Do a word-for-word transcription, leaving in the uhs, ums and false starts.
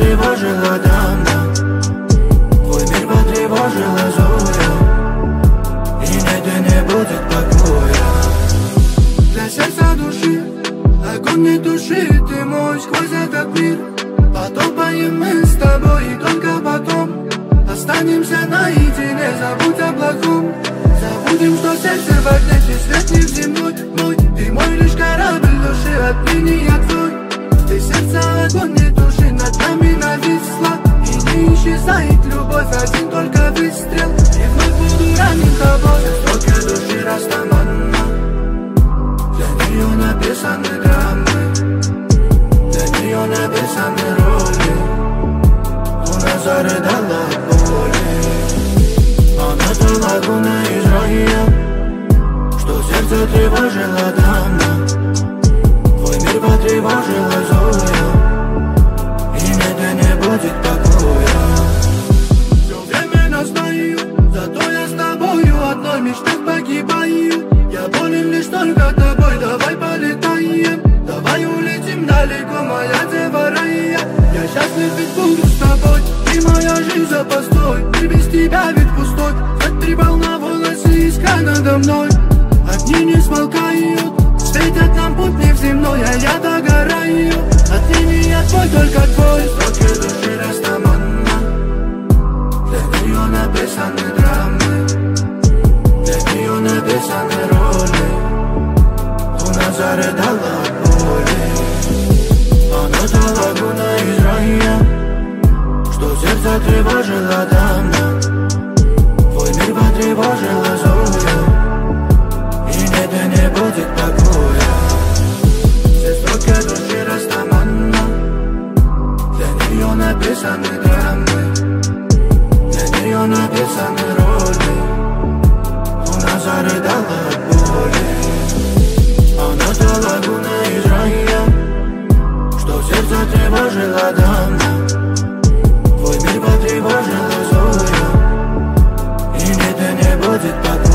потревожила давно, твой мир потревожила зоя, и нет и не будет покоя. Для сердца души огонь не туши, ты мой сквозь этот мир. Потопаем мы с тобой, и только потом останемся наедине. Забудь о плохом, забудем, что сердце в огне, ты свет не в земной мой. Ты мой лишь корабль души, отныне я твой. Ты сердце огонь не туши, над нами нависла, и не исчезает любовь, один только выстрел, и вновь буду ранен тобой. Строки души растаманна, для нее написаны драмы, для нее написаны роли. Луна зарыдала от боли, она та лагуна из рая, что сердце тревожило давно, твой мир потревожила зоя, и нет и не будет покоя. Все время настаю, зато я с тобою, одной мечтой погибаю. Я болен лишь только тобой, давай полетаем, давай улетим далеко, моя дева рая. Я счастлив, ведь буду с тобой, ты моя жизнь за постой, мир без тебя ведь пустой. Смотри, волна-волосы искра надо мной, огни не смолкают, светят нам путь не в земной, а я догораю. Отныне я твой, только твой. Строки души растаманна, для нее написаны драмы, для нее написаны роли. Луна зарыдала от боли, она та лагуна из рая, что сердце тревожило давно, твой мир потревожила зоя, и нет и не будет покоя. Все строки души растаманна, для нее написаны драмы, для нее написаны роли. Луна зарыдала от боли, она та лагуна из рая, что сердце тревожило давно, твой мир потревожила зоя, и нет и не будет покоя.